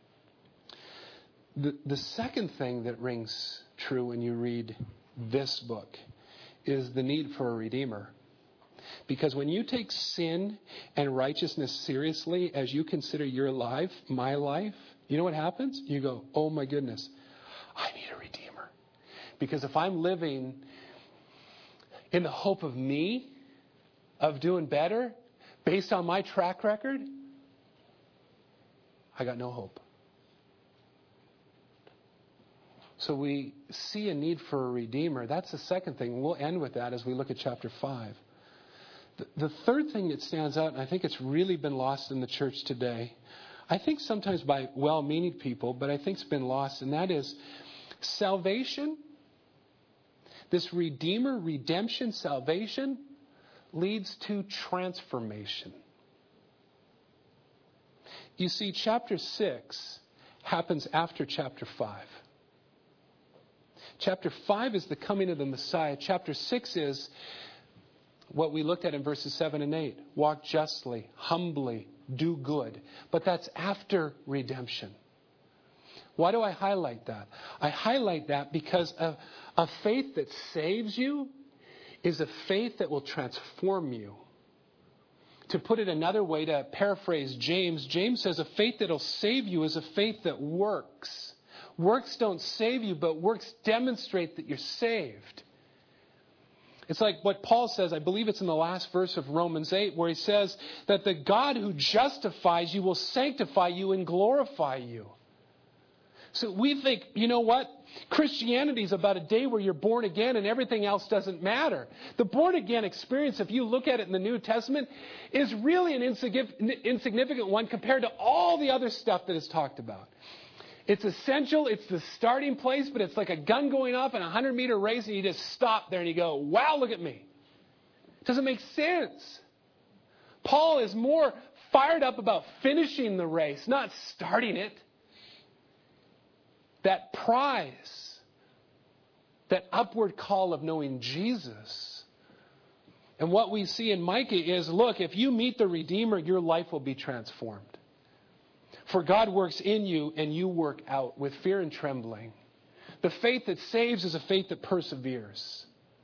The second thing that rings true when you read this book is the need for a redeemer. Because when you take sin and righteousness seriously as you consider your life, my life, you know what happens? You go, oh my goodness, I need a redeemer. Because if I'm living in the hope of me, of doing better, based on my track record, I got no hope. So we see a need for a redeemer. That's the second thing. We'll end with that as we look at chapter 5. The third thing that stands out, and I think it's really been lost in the church today, I think sometimes by well-meaning people, but I think it's been lost, and that is salvation. This redeemer, redemption, salvation leads to transformation. You see, chapter 6 happens after chapter 5. Chapter 5 is the coming of the Messiah. Chapter 6 is what we looked at in verses 7 and 8. Walk justly, humbly, do good. But that's after redemption. Why do I highlight that? I highlight that because a faith that saves you is a faith that will transform you. To put it another way, to paraphrase James, James says a faith that will save you is a faith that works. Works don't save you, but works demonstrate that you're saved. It's like what Paul says, I believe it's in the last verse of Romans 8, where he says that the God who justifies you will sanctify you and glorify you. So we think, you know what? Christianity is about a day where you're born again and everything else doesn't matter. The born again experience, if you look at it in the New Testament, is really an insignificant one compared to all the other stuff that is talked about. It's essential. It's the starting place, but it's like a gun going off in a 100-meter race and you just stop there and you go, wow, look at me. It doesn't make sense. Paul is more fired up about finishing the race, not starting it. That prize, that upward call of knowing Jesus. And what we see in Micah is, look, if you meet the Redeemer, your life will be transformed. For God works in you and you work out with fear and trembling. The faith that saves is a faith that perseveres.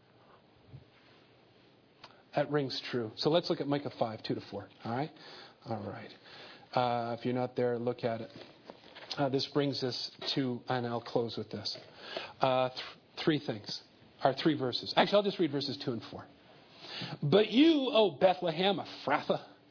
That rings true. So let's look at Micah 5, 2-4. All right? All right. If you're not there, look at it. This brings us to, and I'll close with this. 3 things, or 3 verses. Actually, I'll just read verses 2 and 4. But you, O Bethlehem Ephrathah,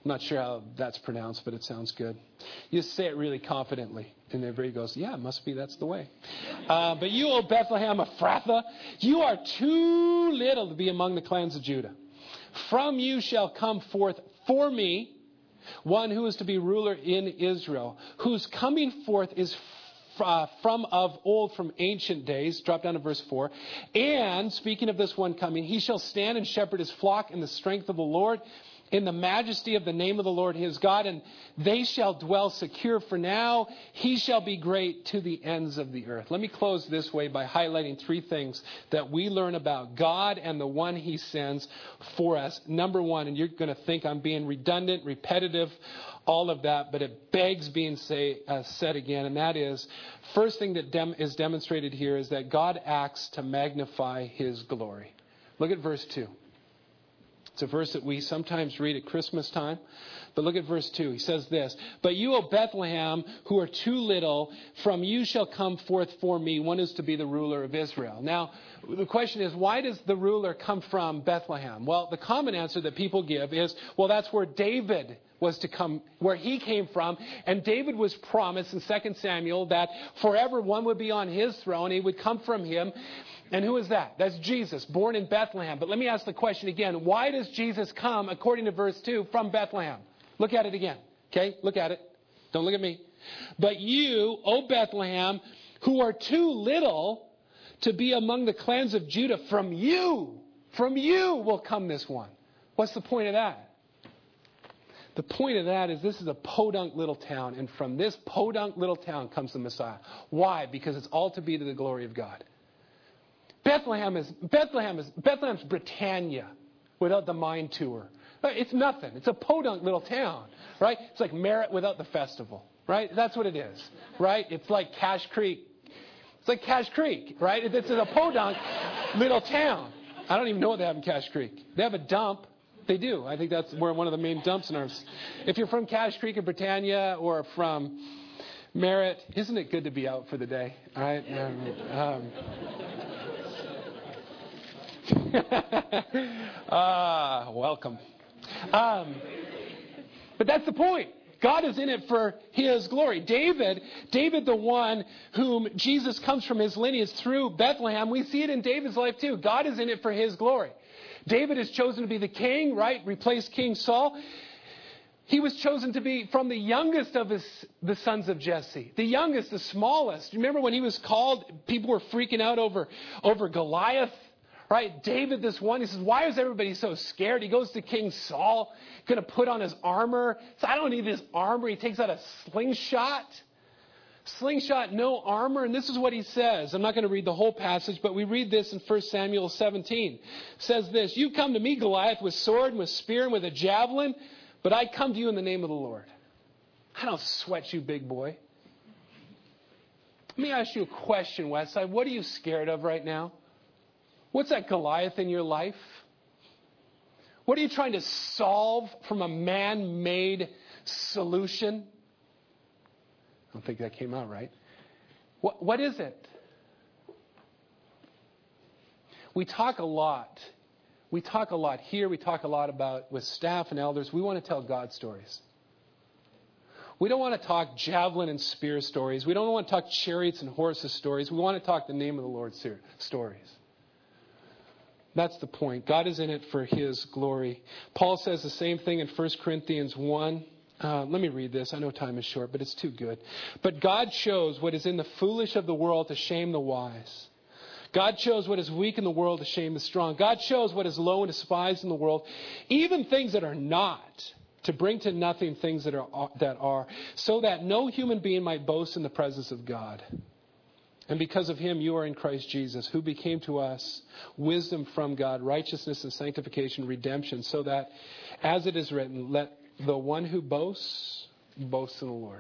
I'm not sure how that's pronounced, but it sounds good. You say it really confidently. And everybody goes, yeah, it must be, that's the way. But you, O Bethlehem Ephrathah, you are too little to be among the clans of Judah. From you shall come forth for me one who is to be ruler in Israel, whose coming forth is from of old, from ancient days. Drop down to verse 4. And, speaking of this one coming, he shall stand and shepherd his flock in the strength of the Lord, in the majesty of the name of the Lord his God, and they shall dwell secure, for now he shall be great to the ends of the earth. Let me close this way by highlighting three things that we learn about God and the one he sends for us. Number one, and you're going to think I'm being redundant, repetitive, all of that, but it begs being said again, and that is, first thing that is demonstrated here is that God acts to magnify his glory. Look at verse 2. It's a verse that we sometimes read at Christmas time. But look at verse 2. He says this, but you, O Bethlehem, who are too little, from you shall come forth for me one is to be the ruler of Israel. Now, the question is, why does the ruler come from Bethlehem? Well, the common answer that people give is, well, that's where David was to come, where he came from. And David was promised in 2 Samuel that forever one would be on his throne. He would come from him. And who is that? That's Jesus, born in Bethlehem. But let me ask the question again. Why does Jesus come, according to verse 2, from Bethlehem? Look at it again. Okay? Look at it. Don't look at me. But you, O Bethlehem, who are too little to be among the clans of Judah, from you will come this one. What's the point of that? The point of that is this is a podunk little town, and from this podunk little town comes the Messiah. Why? Because it's all to be to the glory of God. Bethleham's Britannia without the mine tour. It's nothing. It's a podunk little town, right? It's like Merritt without the festival, right? That's what it is, right? It's like Cache Creek. It's like Cache Creek, right? It's a podunk little town. I don't even know what they have in Cache Creek. They have a dump. They do. I think that's where one of the main dumps in ours. If you're from Cache Creek or Britannia or from Merritt, isn't it good to be out for the day? All right. Welcome. But that's the point. God is in it for his glory. David, the one whom Jesus comes from his lineage through Bethlehem, we see it in David's life too. God is in it for his glory. David is chosen to be the king, right? Replace King Saul. He was chosen to be from the youngest of the sons of Jesse. The youngest, the smallest. Remember when he was called, people were freaking out over Goliath. Right? David, this one, he says, why is everybody so scared? He goes to King Saul, going to put on his armor. So I don't need this armor. He takes out a slingshot. Slingshot, no armor. And this is what he says. I'm not going to read the whole passage, but we read this in 1 Samuel 17. It says this, you come to me, Goliath, with sword and with spear and with a javelin, but I come to you in the name of the Lord. I don't sweat you, big boy. Let me ask you a question, Westside. What are you scared of right now? What's that Goliath in your life? What are you trying to solve from a man-made solution? I don't think that came out right. What is it? We talk a lot. We talk a lot here. We talk a lot about with staff and elders. We want to tell God stories. We don't want to talk javelin and spear stories. We don't want to talk chariots and horses stories. We want to talk the name of the Lord stories. That's the point. God is in it for his glory. Paul says the same thing in 1 Corinthians 1. Let me read this. I know time is short, but it's too good. But God chose what is in the foolish of the world to shame the wise. God chose what is weak in the world to shame the strong. God chose what is low and despised in the world, even things that are not, to bring to nothing things that are, so that no human being might boast in the presence of God. And because of him, you are in Christ Jesus, who became to us wisdom from God, righteousness and sanctification, redemption, so that, as it is written, let the one who boasts, boast in the Lord.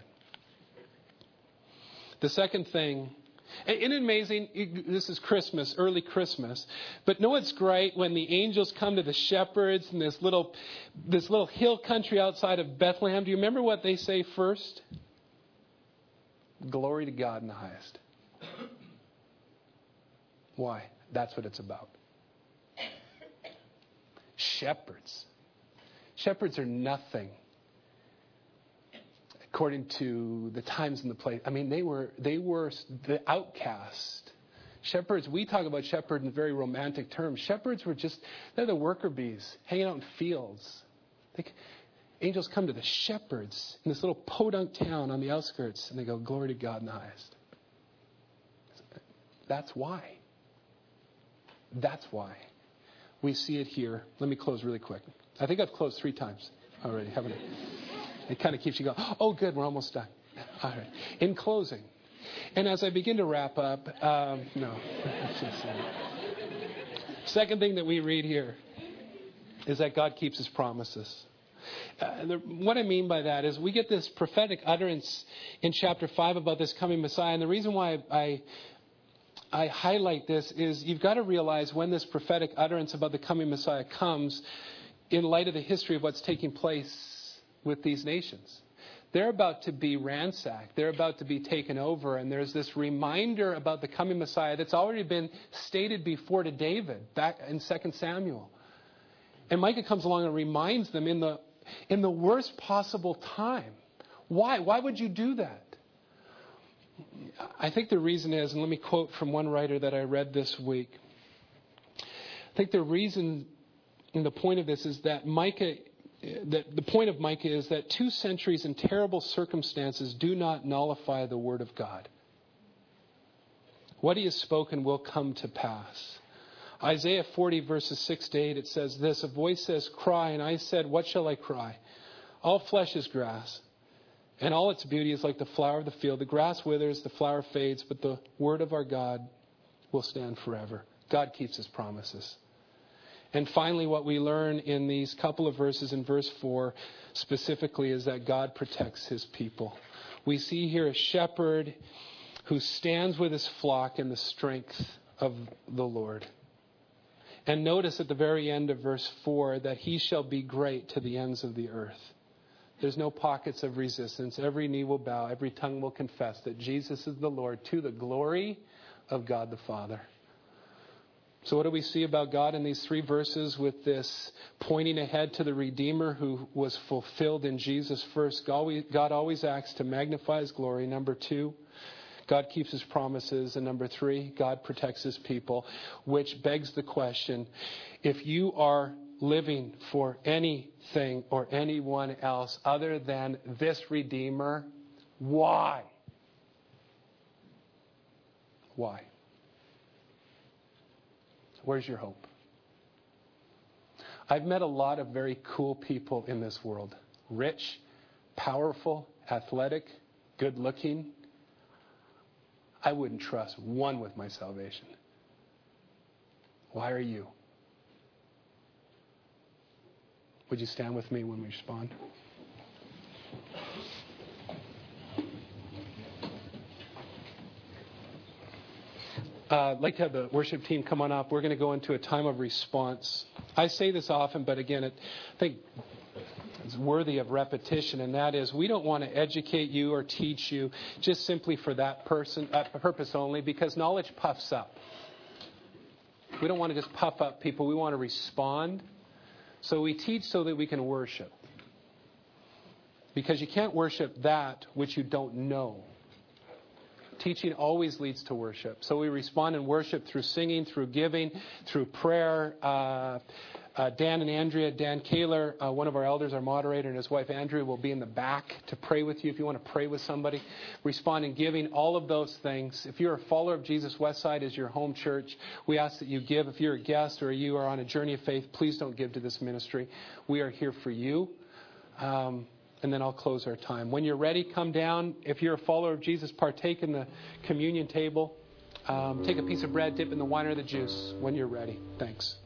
The second thing, isn't it amazing? This is Christmas, early Christmas. But know what's great? When the angels come to the shepherds in this little hill country outside of Bethlehem, do you remember what they say first? Glory to God in the highest. Why? That's what it's about. Shepherds. Shepherds are nothing according to the times and the place. I mean, they were the outcast. Shepherds, we talk about shepherd in very romantic terms. Shepherds were they're the worker bees hanging out in fields. Angels come to the shepherds in this little podunk town on the outskirts, and they go, glory to God in the highest. That's why. That's why. We see it here. Let me close really quick. I think I've closed 3 times already, haven't I? It kind of keeps you going, oh, good, we're almost done. All right. In closing, and as I begin to wrap up, second thing that we read here is that God keeps His promises. What I mean by that is we get this prophetic utterance in chapter 5 about this coming Messiah. And the reason why I highlight this is you've got to realize when this prophetic utterance about the coming Messiah comes in light of the history of what's taking place with these nations. They're about to be ransacked. They're about to be taken over. And there's this reminder about the coming Messiah that's already been stated before to David back in 2 Samuel. And Micah comes along and reminds them in the worst possible time. Why? Why would you do that? I think the reason is, and let me quote from one writer that I read this week. I think the reason and the point of this is that the point of Micah is that 2 centuries in terrible circumstances do not nullify the word of God. What He has spoken will come to pass. Isaiah 40 verses 6 to 8, it says this, a voice says, cry, and I said, what shall I cry? All flesh is grass, and all its beauty is like the flower of the field. The grass withers, the flower fades, but the word of our God will stand forever. God keeps His promises. And finally, what we learn in these couple of verses in verse 4 specifically is that God protects His people. We see here a shepherd who stands with his flock in the strength of the Lord. And notice at the very end of verse 4 that He shall be great to the ends of the earth. There's no pockets of resistance. Every knee will bow. Every tongue will confess that Jesus is the Lord to the glory of God the Father. So what do we see about God in these 3 verses with this pointing ahead to the Redeemer who was fulfilled in Jesus? First, God always acts to magnify His glory. Number 2, God keeps His promises. And number 3, God protects His people, which begs the question, if you are living for anything or anyone else other than this Redeemer, why? Why? Where's your hope? I've met a lot of very cool people in this world. Rich, powerful, athletic, good looking. I wouldn't trust one with my salvation. Why are you? Would you stand with me when we respond? I'd like to have the worship team come on up. We're going to go into a time of response. I say this often, but again, I think it's worthy of repetition, and that is we don't want to educate you or teach you just simply for that purpose only, because knowledge puffs up. We don't want to just puff up people. We want to respond. So we teach so that we can worship. Because you can't worship that which you don't know. Teaching always leads to worship. So we respond in worship through singing, through giving, through prayer. Dan and Andrea, Dan Kaler, one of our elders, our moderator, and his wife Andrea will be in the back to pray with you if you want to pray with somebody. Respond in giving, all of those things. If you're a follower of Jesus, Westside is your home church. We ask that you give. If you're a guest or you are on a journey of faith, please don't give to this ministry. We are here for you. And then I'll close our time. When you're ready, come down. If you're a follower of Jesus, partake in the communion table. Take a piece of bread, dip in the wine or the juice when you're ready. Thanks.